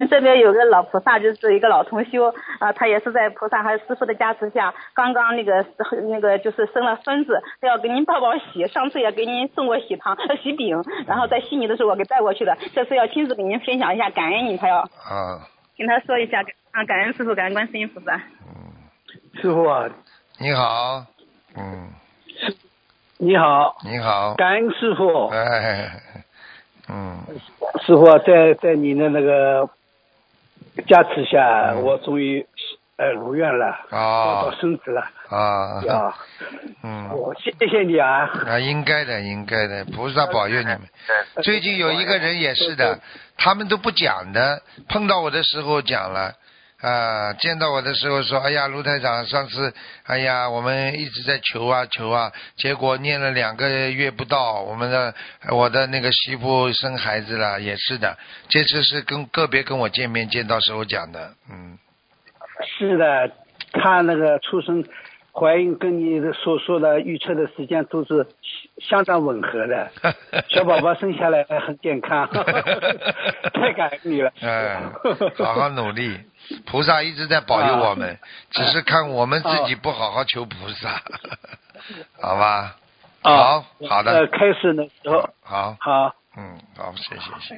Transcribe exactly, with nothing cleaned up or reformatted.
这边有个老菩萨，就是一个老同修啊、呃，他也是在菩萨还有师父的加持下，刚刚那个那个就是生了孙子，他要给您抱抱喜，上次也给您送过喜糖、喜饼，然后在悉尼的时候我给带过去的，这次要亲自给您分享一下，感恩你，他要啊， 跟他说一下啊，感恩师父，感恩观世音菩萨。 嗯， 师傅啊， 你好，嗯， 你好， 你好， 感恩师傅。 哎，嗯， 师傅啊，在在你的那个加持下， 嗯我终于呃如愿了， 哦抱到孙子了。 啊， 呀， 嗯， 我谢谢你啊。 啊，应该的，应该的，菩萨保佑你们。最近有一个人也是的，他们都不讲的，碰到我的时候讲了。啊，见到我的时候说，哎呀，卢台长，上次，哎呀，我们一直在求啊求啊，结果念了两个月不到，我们的我的那个媳妇生孩子了，也是的，这次是跟个别跟我见面见到时候讲的，嗯。 是的，他那个出生、怀孕跟你的所说的预测的时间都是相当吻合的，小宝宝生下来很健康，太感恩你了。 哎，好好努力，菩萨一直在保佑我们，啊、只是看我们自己不好好求菩萨，好吧？好，好的。 呃，开始的时候， 好， 好， 嗯，好，谢谢，谢谢。